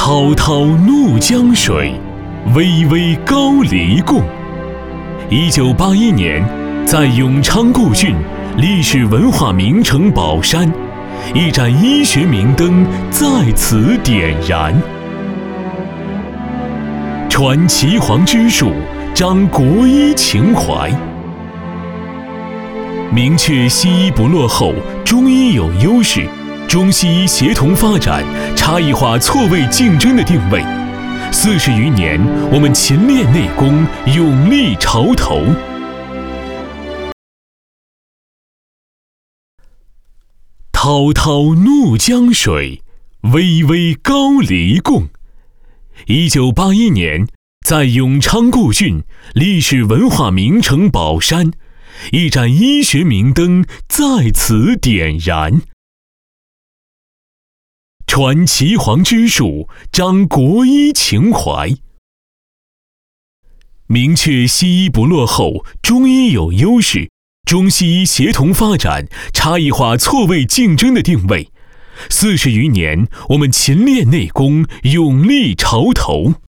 滔滔怒江水，巍巍高黎贡。1981年，在永昌故郡历史文化名城宝山，一盏医学明灯在此点燃，传岐黄之术，彰国医情怀。明确西医不落后，中医有优势，中西医协同发展，差异化错位竞争的定位。40余年，我们勤练内功，勇立潮头。滔滔怒江水，巍巍高黎贡。1981年，在永昌故郡历史文化名城宝山，一盏医学明灯在此点燃，传岐黄之术，彰国医情怀。明确西医不落后，中医有优势，中西医协同发展，差异化错位竞争的定位。40余年，我们勤练内功，勇立潮头。